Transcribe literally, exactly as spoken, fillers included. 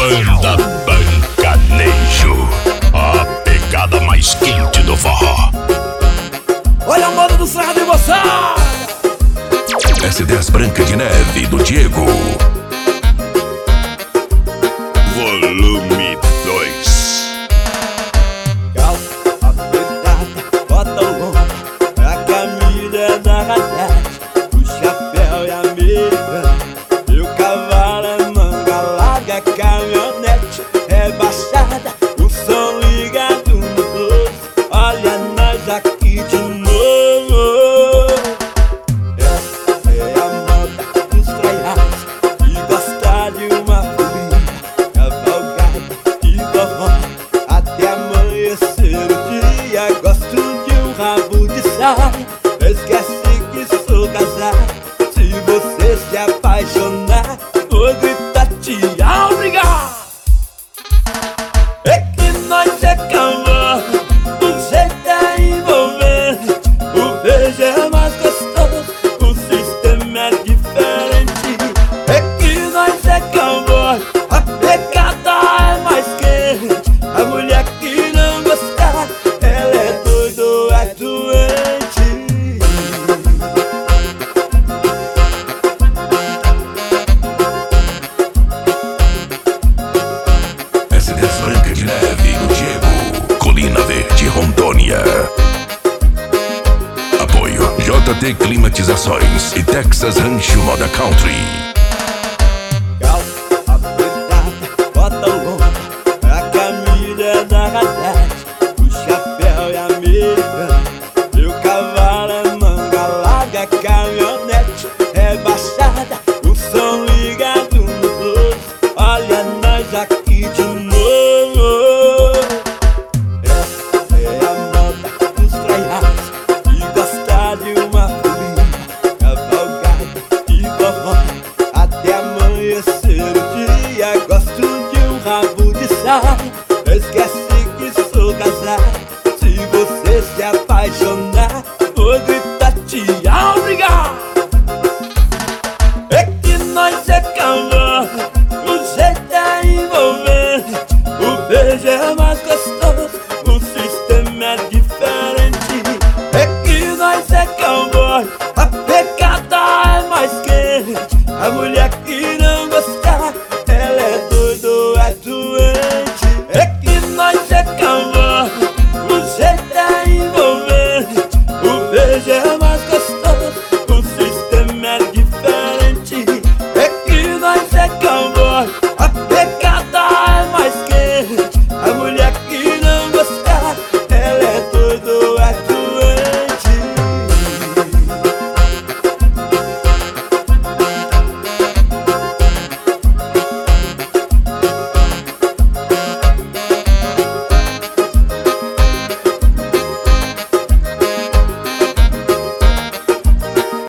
Banda Bancanejo, a pegada mais quente do forró. Olha a moda do Serra de Moçada. S dez Branca de Neve, do Diego. Volume dois. Calça apertada, bota longa, a camisa da radete, o chapéu e a americana, e o cavalo é manga larga, caminhonete rebaixada, o som ligado no close. Olha nós aqui de novo. Essa é a moda dos traiados que gosta de uma folia, cavalgada e forró até amanhecer o dia. Gosto de um rabo de saia, esquece que sou casado. Se você se apaixonar, vou gritar te obrigar. É que nós é calor, o jeito é envolvente, o beijo é mais gostoso, o sistema é diferente. É que nós é calor, a pegada é mais quente, a mulher que não gostar, ela é doida ou é doente. S dez Branca de Neve, do Diego. Colina Verde, Rondônia. Apoio J T Climatizações e Texas Rancho Moda Country. Calça apertada, bota longa, a camisa da radete, o chapéu e a americana, e o cavalo é manga larga, caminhonete rebaixada, o som ligado no close. Olha nós aqui de novo. Essa é a moda dos traiados que gosta de uma folia, cavalgada e forró até amanhecer o dia. Gosto de um rabo de saia, esquece que sou casado. Se você se apaixonar, vou gritar te obrigar. É que nós é calor, o jeito é envolvente, o beijo é mais